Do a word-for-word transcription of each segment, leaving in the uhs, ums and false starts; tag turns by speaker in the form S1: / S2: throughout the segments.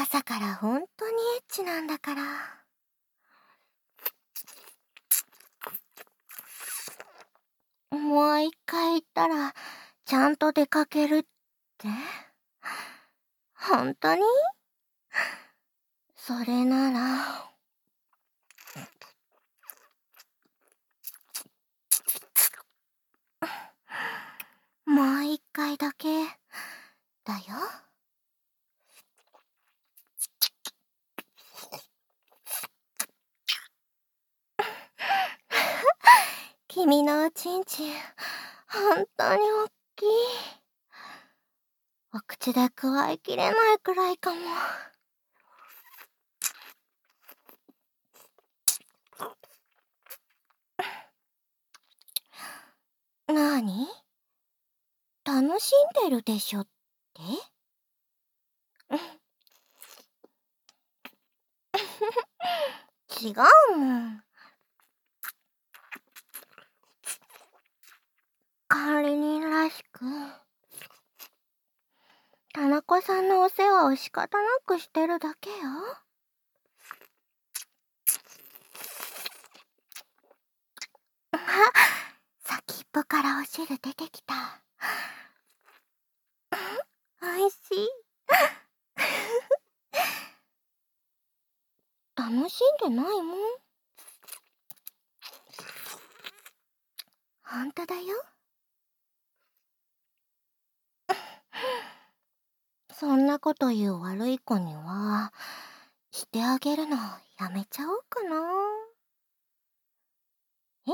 S1: 朝からほんとにエッチなんだから。もう一回言ったら、ちゃんと出かけるって？ほんとに？それなら。もう一回だけ、だよ。君のおちんちん、ほんとにおっきい。お口でくわえきれないくらいかも。なーに？楽しんでるでしょって？違うもん。管理人らしく、田中さんのお世話を仕方なくしてるだけよ。あ、先っぽからお汁出てきた。おいしい。楽しんでないもん。ほんとだよ。そんなこと言う悪い子には、してあげるのやめちゃおうかな。え？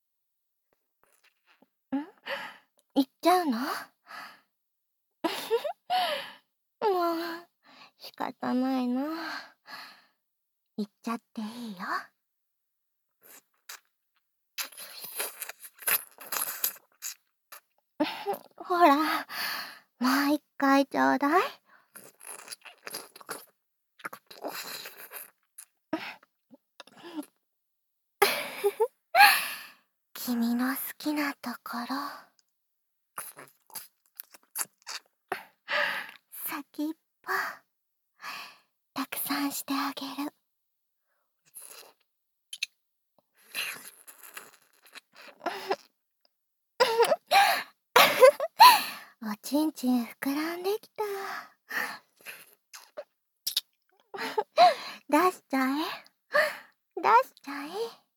S1: ん？言っちゃうの？もう、仕方ないな。言っちゃっていいよ。ほら、もう一回ちょうだい。君の好きなところ。先っぽ、たくさんしてあげる。おちんちん膨らんできた。出しちゃえ。出しちゃえ。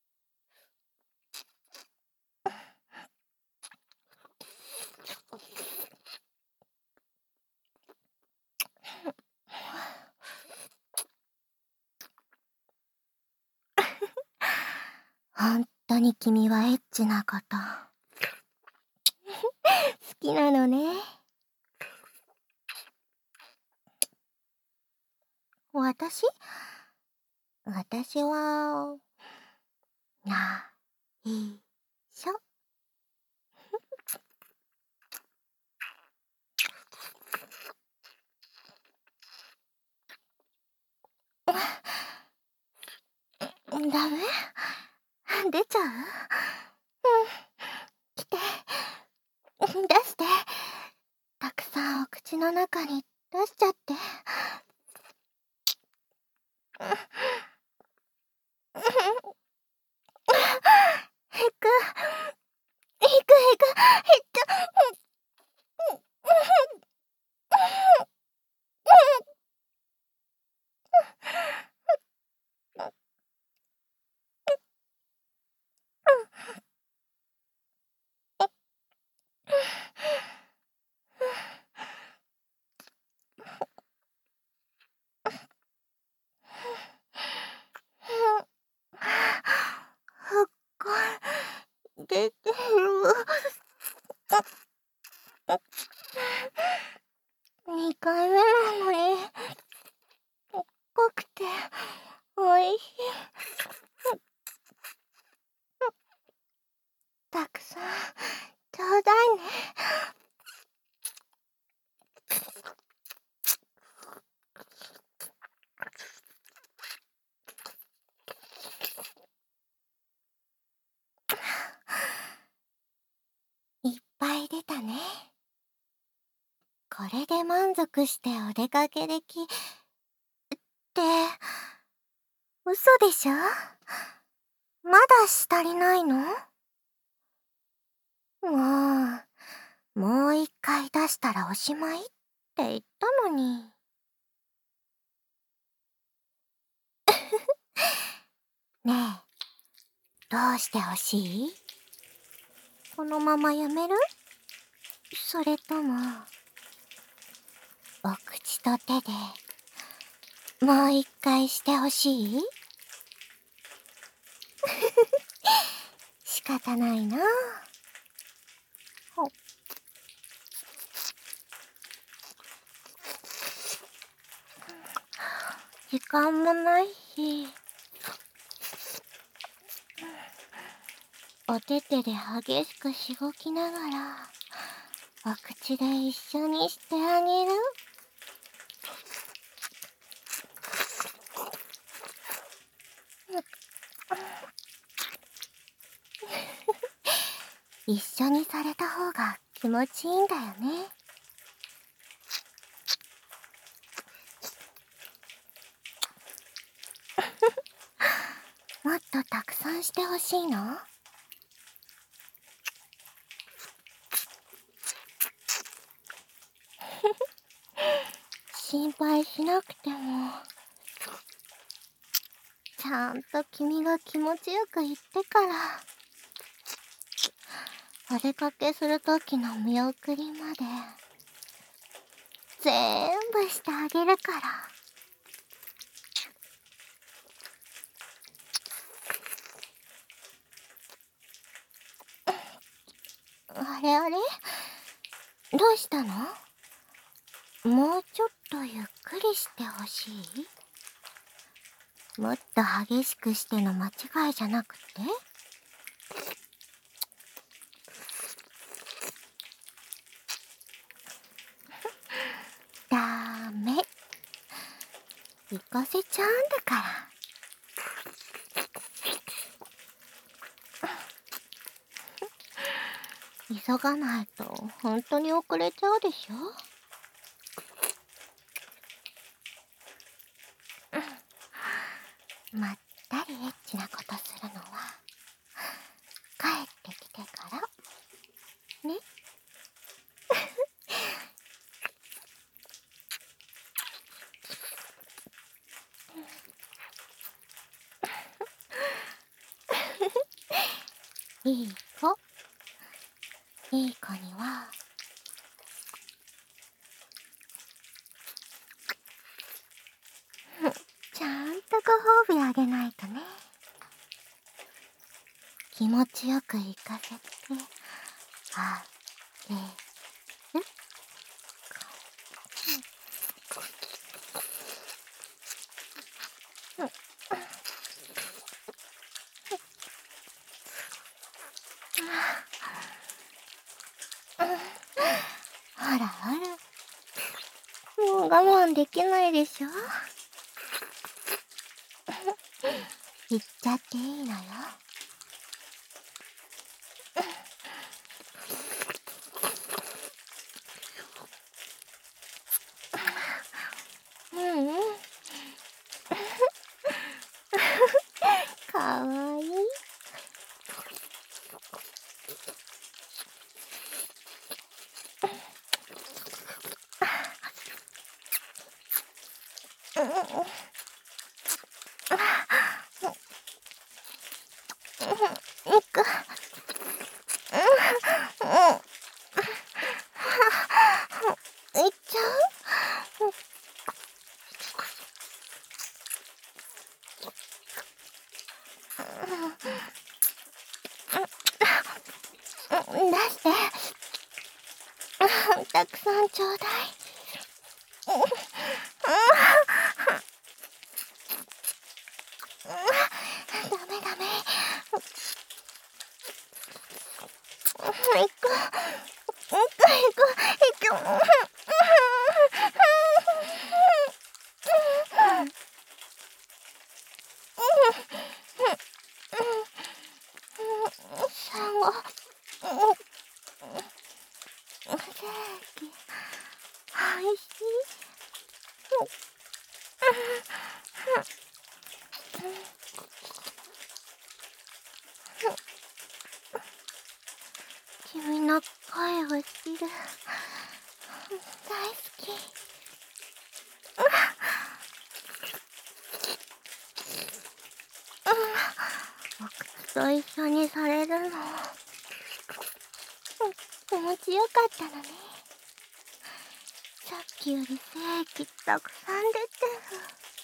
S1: ほんとに君はエッチなこと好きなのね。私？私は、ないしょ。ダメ？出ちゃう？うん。来て。出して。たくさんお口の中に出しちゃって。へく。へくへく。へっちゃ。ふっこい出てる。にかいめなのに、濃くておいしい。たくさんちょうだいね。いっぱい出たね。これで満足してお出かけできて、嘘でしょ？まだし足りないの？もう、もう一回出したらおしまいって言ったのに。ねえ、どうしてほしい？このままやめる？それとも、お口と手で、もう一回してほしい？仕方ないな。ほ時間もないし、お手手で激しくしごきながら、お口で一緒にしてあげる？一緒にされた方が気持ちいいんだよね。もっとたくさんしてほしいの？心配しなくても、ちゃんと君が気持ちよく言ってから、お出かけするときの見送りまで、全部してあげるから。あれあれ？どうしたの？もうちょっとゆっくりしてほしい？もっと激しくしての間違いじゃなくて？ダメ。行かせちゃうんだから。急がないと本当に遅れちゃうでしょ？まったりエッチなことするのは帰ってきてからね。いい子、いい子にはちゃんとご褒美あげないとね。気持ちよく行かせてあげる。ほらほら、もう我慢できないでしょ？言っちゃっていいのよ。うんうん。かわいい。いく。いっちゃう？出して。たくさんちょうだい。ダメダメ。行く。行く行く行く。さんご。ケーキ、おいしい。 君の声を知る。大好き。お口と一緒にされるの気持ちよかったのね。さっきより精液たくさん出てる。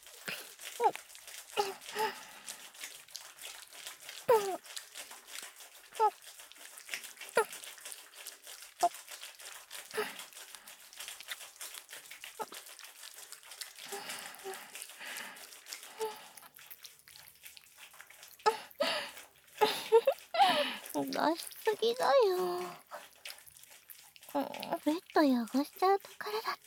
S1: 出しすぎだよ。ベッド汚しちゃうところだった。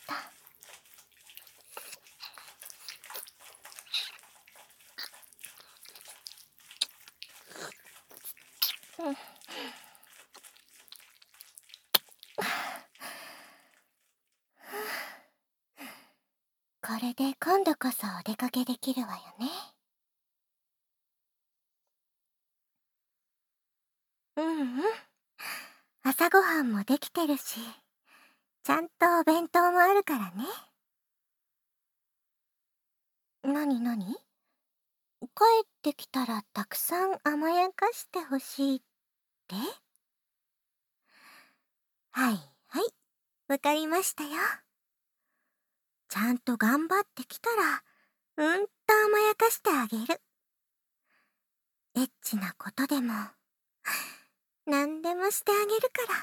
S1: うん、これで今度こそお出かけできるわよね。うんうん。朝ごはんもできてるし、ちゃんとお弁当もあるからね。なになに？帰ってきたらたくさん甘やかしてほしいって？はいはい、わかりましたよ。ちゃんと頑張ってきたら、うんと甘やかしてあげる。エッチなことでも、なんでもしてあげるから。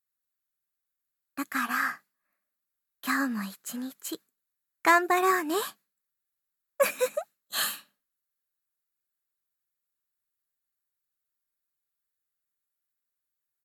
S1: だから、今日も一日、頑張ろうね。